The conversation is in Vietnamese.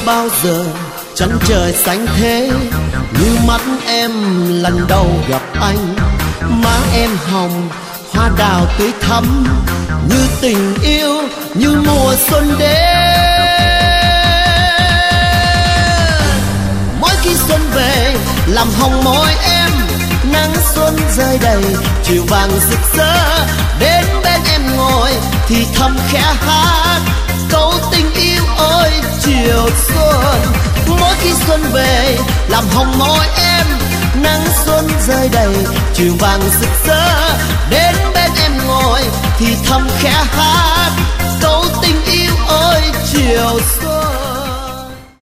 bao giờ chân trời xanh thế, như mắt em lần đầu gặp anh. Má em hồng hoa đào tươi thắm, như tình yêu như mùa xuân đến. Mỗi khi xuân về làm hồng môi em, nắng xuân rơi đầy chiều vàng rực rỡ. Đến bên em ngồi thì thầm khẽ hát câu tình yêu ơi chiều xuân. Mỗi khi xuân về làm hồng môi em, nắng xuân rơi đầy chiều vàng rực rỡ. Đến bên em ngồi thì thầm khẽ hát câu tình yêu ơi chiều xuân.